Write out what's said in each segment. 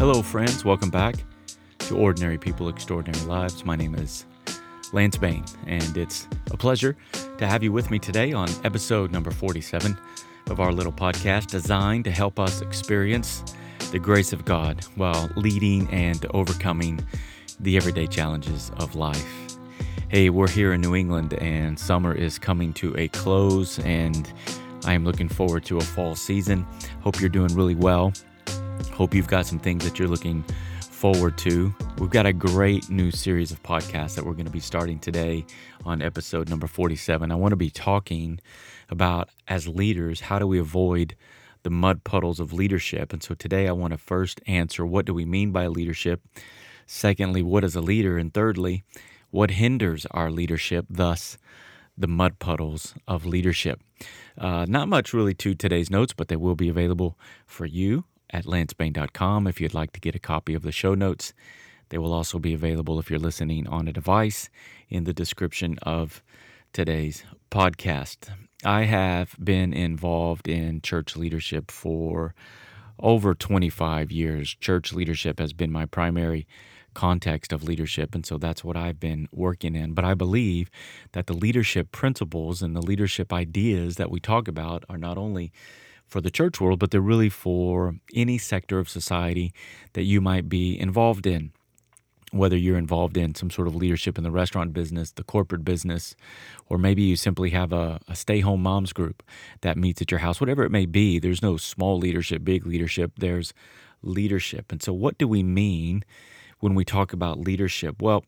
Hello, friends. Welcome back to Ordinary People, Extraordinary Lives. My name is Lance Bain, and it's a pleasure to have you with me today on episode number 47 of our little podcast designed to help us experience the grace of God while leading and overcoming the everyday challenges of life. Hey, we're here in New England, and summer is coming to a close, and I am looking forward to a fall season. Hope you're doing really well. Hope you've got some things that you're looking forward to. We've got a great new series of podcasts that we're going to be starting today on episode number 47. I want to be talking about, as leaders, how do we avoid the mud puddles of leadership? And so today I want to first answer, what do we mean by leadership? Secondly, what is a leader? And thirdly, what hinders our leadership, thus the mud puddles of leadership? Not much really to today's notes, but they will be available for you at lancebain.com if you'd like to get a copy of the show notes. They will also be available if you're listening on a device in the description of today's podcast. I have been involved in church leadership for over 25 years. Church leadership has been my primary context of leadership, and so that's what I've been working in. But I believe that the leadership principles and the leadership ideas that we talk about are not only for the church world, but they're really for any sector of society that you might be involved in. Whether you're involved in some sort of leadership in the restaurant business, the corporate business, or maybe you simply have a stay-home moms group that meets at your house, whatever it may be, there's no small leadership, big leadership, there's leadership. And so what do we mean when we talk about leadership? Well,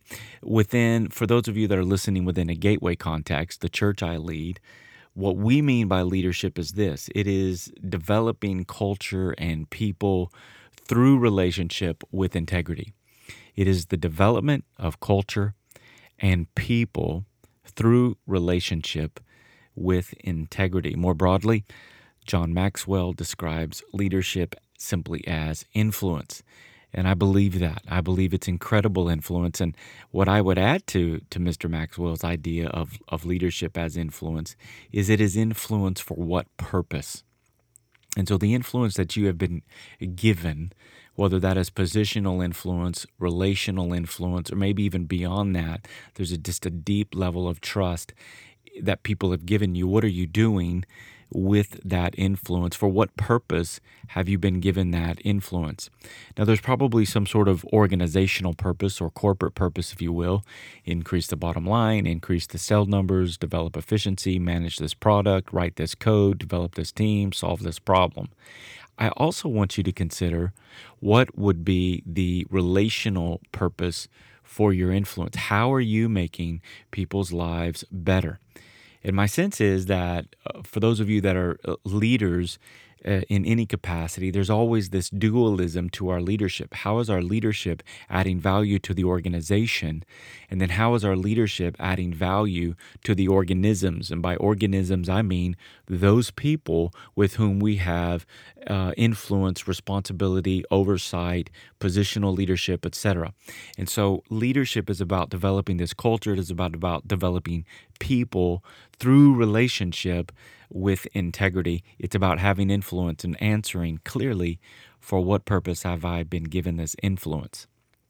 for those of you that are listening within a Gateway context, the church I lead, what we mean by leadership is this: it is developing culture and people through relationship with integrity. It is the development of culture and people through relationship with integrity. More broadly, John Maxwell describes leadership simply as influence. And I believe that. I believe it's incredible influence. And what I would add to Mr. Maxwell's idea of leadership as influence is it is influence for what purpose? And so the influence that you have been given, whether that is positional influence, relational influence, or maybe even beyond that, there's just a deep level of trust that people have given you. What are you doing with that influence? For what purpose have you been given that influence? Now, there's probably some sort of organizational purpose or corporate purpose, if you will. Increase the bottom line, increase the sales numbers, develop efficiency, manage this product, write this code, develop this team, solve this problem. I also want you to consider what would be the relational purpose for your influence. How are you making people's lives better? And my sense is that for those of you that are leaders in any capacity, there's always this dualism to our leadership. How is our leadership adding value to the organization? And then how is our leadership adding value to the organisms? And by organisms, I mean those people with whom we have influence, responsibility, oversight, positional leadership, etc. And so leadership is about developing this culture. It is about developing people through relationship with integrity. It's about having influence and answering clearly, for what purpose have I been given this influence?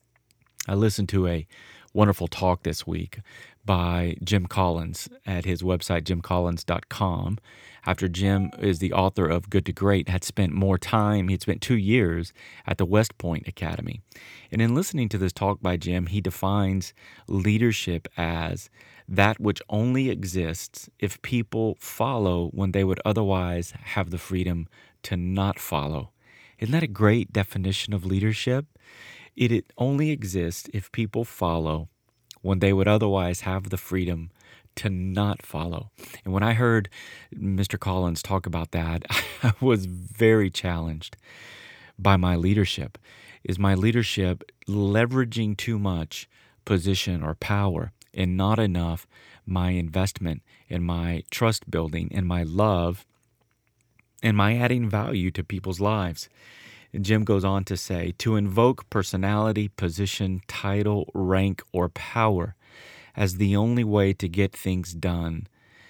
I listened to a wonderful talk this week by Jim Collins at his website, jimcollins.com. After Jim is the author of Good to Great, had spent more time, he'd spent 2 years at the West Point Academy. And in listening to this talk by Jim, he defines leadership as that which only exists if people follow when they would otherwise have the freedom to not follow. Isn't that a great definition of leadership? It only exists if people follow when they would otherwise have the freedom to not follow. And when I heard Mr. Collins talk about that, I was very challenged by my leadership. Is my leadership leveraging too much position or power and not enough my investment and my trust building and my love and my adding value to people's lives? And Jim goes on to say, to invoke personality, position, title, rank, or power as the only way to get things done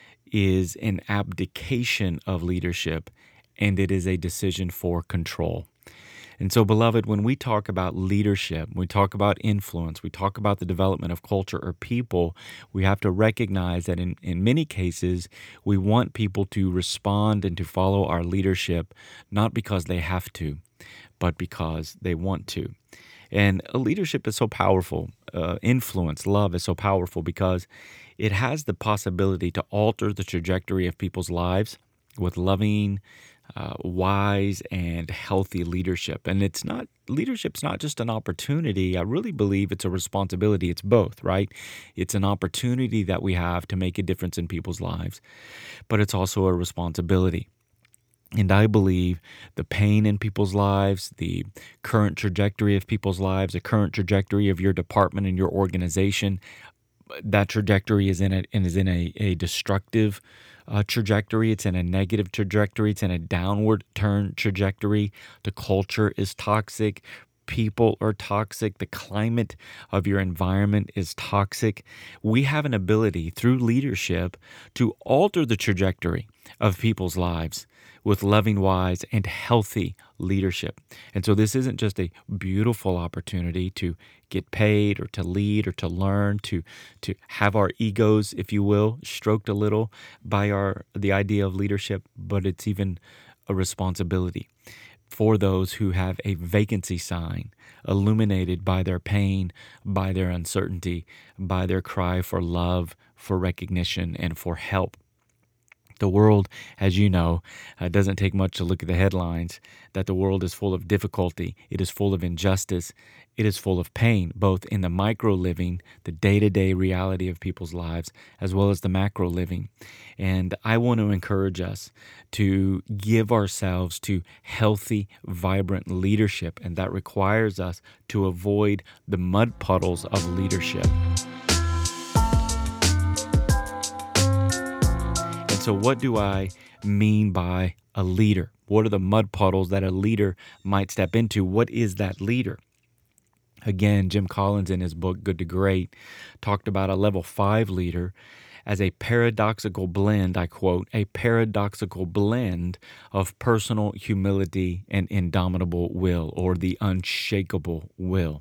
is an abdication of leadership, and it is a decision for control. And so, beloved, when we talk about leadership, we talk about influence, we talk about the development of culture or people, we have to recognize that in many cases, we want people to respond and to follow our leadership, not because they have to, but because they want to. And leadership is so powerful. Influence, love is so powerful because it has the possibility to alter the trajectory of people's lives with loving, wise, and healthy leadership. And leadership's not just an opportunity. I really believe it's a responsibility. It's both, right? It's an opportunity that we have to make a difference in people's lives, but it's also a responsibility. And I believe the pain in people's lives, the current trajectory of people's lives, the current trajectory of your department and your organization, that trajectory is in a destructive trajectory. It's in a negative trajectory. It's in a downward turn trajectory. The culture is toxic. People are toxic. The climate of your environment is toxic. We have an ability through leadership to alter the trajectory of people's lives with loving, wise, and healthy leadership. And so this isn't just a beautiful opportunity to get paid or to lead or to learn, to have our egos, if you will, stroked a little by the idea of leadership, but it's even a responsibility for those who have a vacancy sign illuminated by their pain, by their uncertainty, by their cry for love, for recognition, and for help. The world, as you know, doesn't take much to look at the headlines, that the world is full of difficulty, it is full of injustice, it is full of pain, both in the micro living, the day-to-day reality of people's lives, as well as the macro living. And I want to encourage us to give ourselves to healthy, vibrant leadership, and that requires us to avoid the mud puddles of leadership. So what do I mean by a leader? What are the mud puddles that a leader might step into? What is that leader? Again, Jim Collins in his book, Good to Great, talked about a level 5 leader as a paradoxical blend, I quote, a paradoxical blend of personal humility and indomitable will, or the unshakable will.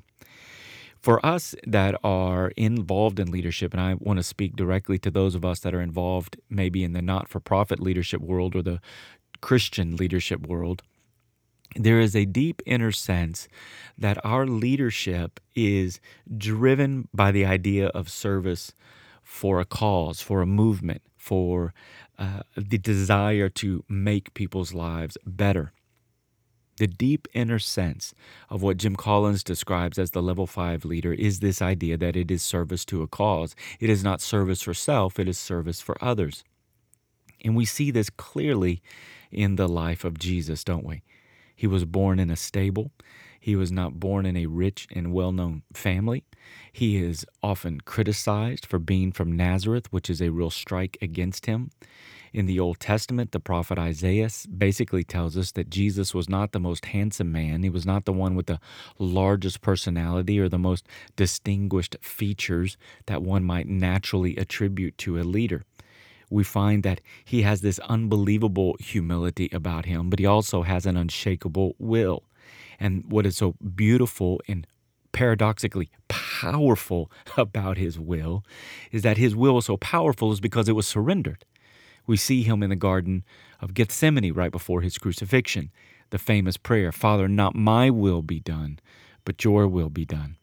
For us that are involved in leadership, and I want to speak directly to those of us that are involved maybe in the not-for-profit leadership world or the Christian leadership world, there is a deep inner sense that our leadership is driven by the idea of service for a cause, for a movement, for the desire to make people's lives better. The deep inner sense of what Jim Collins describes as the level 5 leader is this idea that it is service to a cause. It is not service for self, it is service for others. And we see this clearly in the life of Jesus, don't we? He was born in a stable. He was not born in a rich and well-known family. He is often criticized for being from Nazareth, which is a real strike against him. In the Old Testament, the prophet Isaiah basically tells us that Jesus was not the most handsome man. He was not the one with the largest personality or the most distinguished features that one might naturally attribute to a leader. We find that he has this unbelievable humility about him, but he also has an unshakable will. And what is so beautiful and paradoxically powerful about his will is that his will was so powerful is because it was surrendered. We see him in the Garden of Gethsemane right before his crucifixion, the famous prayer, "Father, not my will be done, but your will be done."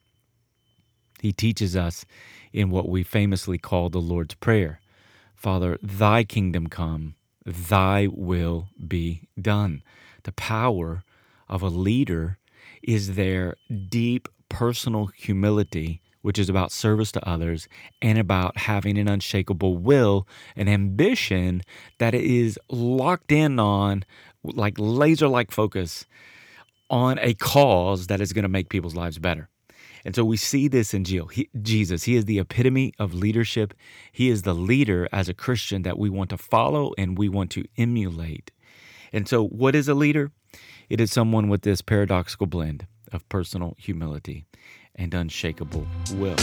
He teaches us in what we famously call the Lord's Prayer, "Father, thy kingdom come, thy will be done." The power of a leader is their deep personal humility, which is about service to others and about having an unshakable will, an ambition that is locked in on, like laser-like focus, on a cause that is going to make people's lives better. And so we see this in Jesus. He is the epitome of leadership. He is the leader as a Christian that we want to follow and we want to emulate. And so what is a leader? It is someone with this paradoxical blend of personal humility and unshakable will.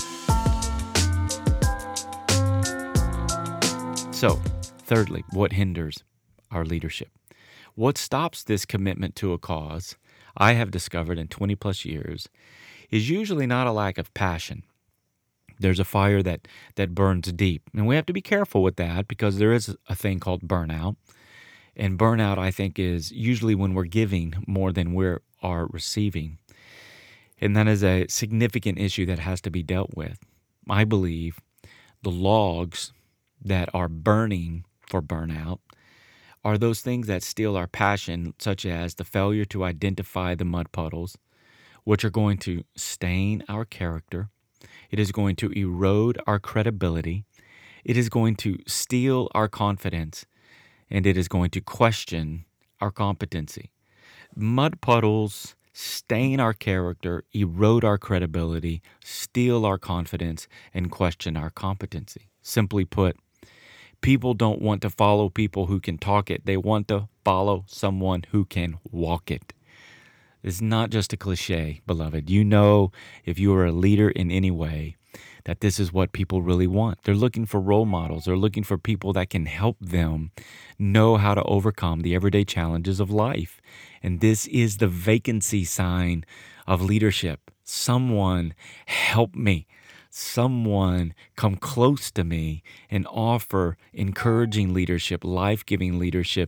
So, thirdly, what hinders our leadership? What stops this commitment to a cause, I have discovered in 20 plus years is usually not a lack of passion. There's a fire that burns deep. And we have to be careful with that because there is a thing called burnout. And burnout, I think, is usually when we're giving more than we are receiving. And that is a significant issue that has to be dealt with. I believe the logs that are burning for burnout are those things that steal our passion, such as the failure to identify the mud puddles, which are going to stain our character. It is going to erode our credibility. It is going to steal our confidence, and it is going to question our competency. Mud puddles stain our character, erode our credibility, steal our confidence, and question our competency. Simply put, people don't want to follow people who can talk it. They want to follow someone who can walk it. It's not just a cliche, beloved. You know, if you are a leader in any way, that this is what people really want. They're looking for role models. They're looking for people that can help them know how to overcome the everyday challenges of life. And this is the vacancy sign of leadership. Someone help me. Someone come close to me and offer encouraging leadership, life-giving leadership,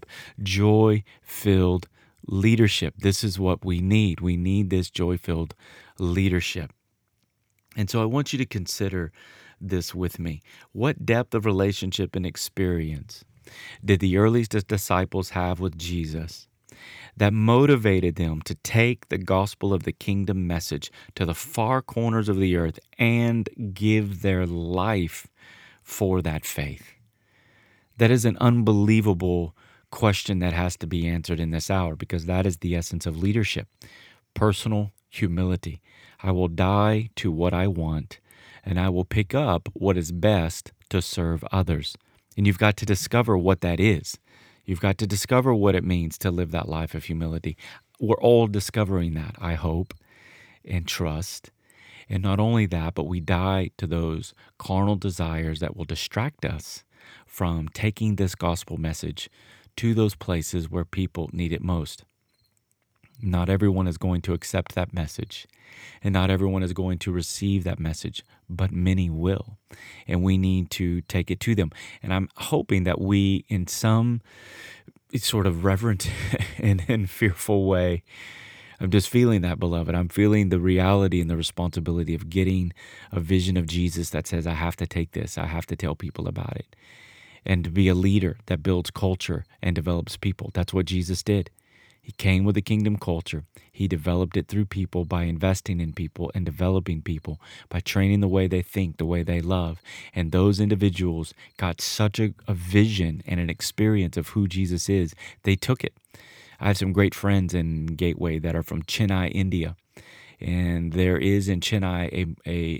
joy-filled leadership. This is what we need. We need this joy-filled leadership. And so I want you to consider this with me. What depth of relationship and experience did the earliest disciples have with Jesus that motivated them to take the gospel of the kingdom message to the far corners of the earth and give their life for that faith? That is an unbelievable question that has to be answered in this hour, because that is the essence of leadership. Personal humility. I will die to what I want, and I will pick up what is best to serve others. And you've got to discover what that is. You've got to discover what it means to live that life of humility. We're all discovering that, I hope, and trust. And not only that, but we die to those carnal desires that will distract us from taking this gospel message to those places where people need it most. Not everyone is going to accept that message, and not everyone is going to receive that message, but many will, and we need to take it to them. And I'm hoping that we, in some sort of reverent and fearful way, I'm just feeling that, beloved. I'm feeling the reality and the responsibility of getting a vision of Jesus that says, I have to take this, I have to tell people about it, and to be a leader that builds culture and develops people. That's what Jesus did. He came with a kingdom culture. He developed it through people by investing in people and developing people, by training the way they think, the way they love. And those individuals got such a vision and an experience of who Jesus is, they took it. I have some great friends in Gateway that are from Chennai, India. And there is in Chennai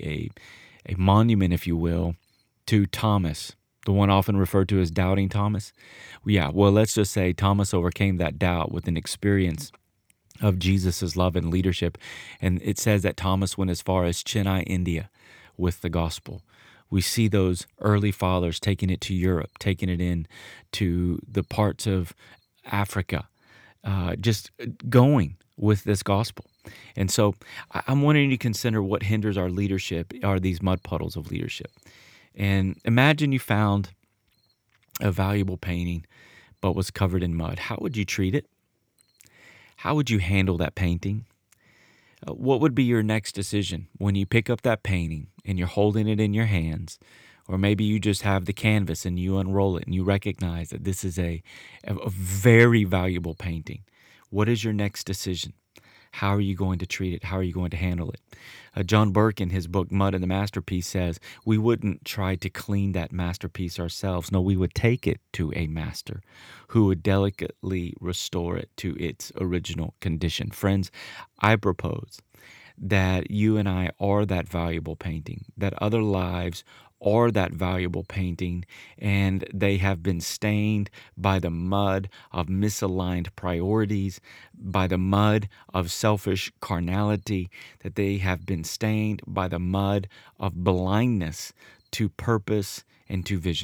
a monument, if you will, to Thomas, the one often referred to as Doubting Thomas. Well, let's just say Thomas overcame that doubt with an experience of Jesus' love and leadership. And it says that Thomas went as far as Chennai, India with the gospel. We see those early fathers taking it to Europe, taking it in to the parts of Africa, just going with this gospel. And so I'm wanting you to consider what hinders our leadership are these mud puddles of leadership. And imagine you found a valuable painting but was covered in mud. How would you treat it? How would you handle that painting? What would be your next decision when you pick up that painting and you're holding it in your hands? Or maybe you just have the canvas and you unroll it and you recognize that this is a very valuable painting. What is your next decision? How are you going to treat it? How are you going to handle it? John Burke, in his book, Mud and the Masterpiece, says we wouldn't try to clean that masterpiece ourselves. No, we would take it to a master who would delicately restore it to its original condition. Friends, I propose that you and I are that valuable painting, that other lives are that valuable painting, and they have been stained by the mud of misaligned priorities, by the mud of selfish carnality, that they have been stained by the mud of blindness to purpose and to vision.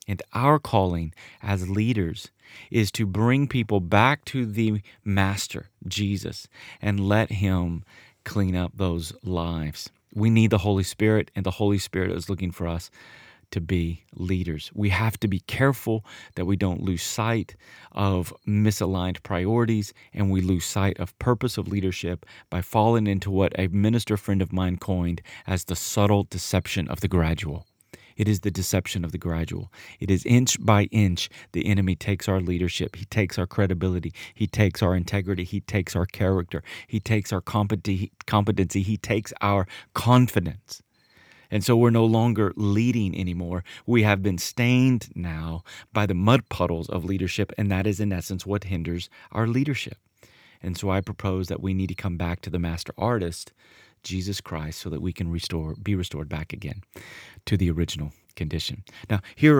And our calling as leaders is to bring people back to the Master, Jesus, and let Him clean up those lives. We need the Holy Spirit, and the Holy Spirit is looking for us to be leaders. We have to be careful that we don't lose sight of misaligned priorities, and we lose sight of purpose of leadership by falling into what a minister friend of mine coined as the subtle deception of the gradual. It is the deception of the gradual. It is inch by inch the enemy takes our leadership. He takes our credibility. He takes our integrity. He takes our character. He takes our competency. He takes our confidence. And so we're no longer leading anymore. We have been stained now by the mud puddles of leadership, and that is in essence what hinders our leadership. And so I propose that we need to come back to the master artist, Jesus Christ, so that we can be restored back again to the original condition. Now, here are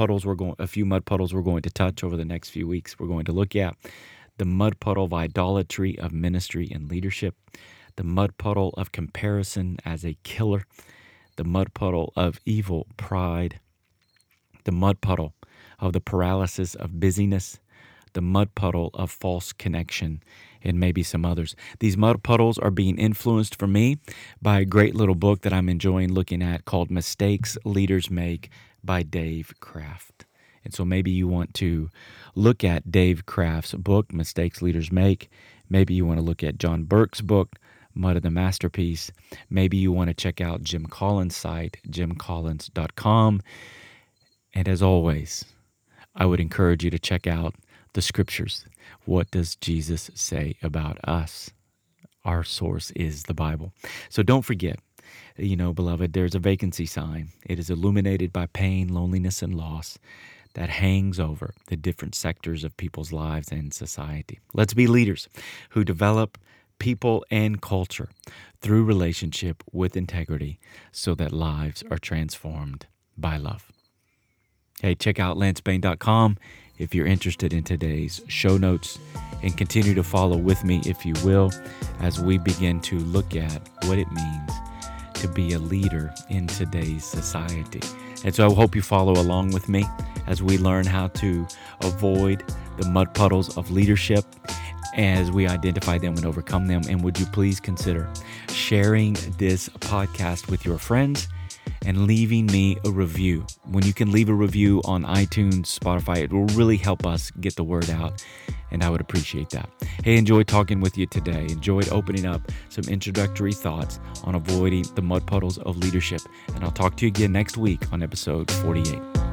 a few mud puddles we're going to touch over the next few weeks. We're going to look at the mud puddle of idolatry of ministry and leadership, the mud puddle of comparison as a killer, the mud puddle of evil pride, the mud puddle of the paralysis of busyness, the mud puddle of false connection, and maybe some others. These mud puddles are being influenced for me by a great little book that I'm enjoying looking at called Mistakes Leaders Make by Dave Kraft. And so maybe you want to look at Dave Kraft's book, Mistakes Leaders Make. Maybe you want to look at John Burke's book, Mud of the Masterpiece. Maybe you want to check out Jim Collins' site, jimcollins.com. And as always, I would encourage you to check out the scriptures. What does Jesus say about us? Our source is the Bible. So don't forget, beloved, there's a vacancy sign. It is illuminated by pain, loneliness, and loss that hangs over the different sectors of people's lives and society. Let's be leaders who develop people and culture through relationship with integrity so that lives are transformed by love. Hey, check out lancebane.com if you're interested in today's show notes, and continue to follow with me, if you will, as we begin to look at what it means to be a leader in today's society. And so I hope you follow along with me as we learn how to avoid the mud puddles of leadership as we identify them and overcome them. And would you please consider sharing this podcast with your friends and leaving me a review. When you can leave a review on iTunes, Spotify, it will really help us get the word out, and I would appreciate that. Hey, enjoyed talking with you today. Enjoyed opening up some introductory thoughts on avoiding the mud puddles of leadership. And I'll talk to you again next week on episode 48.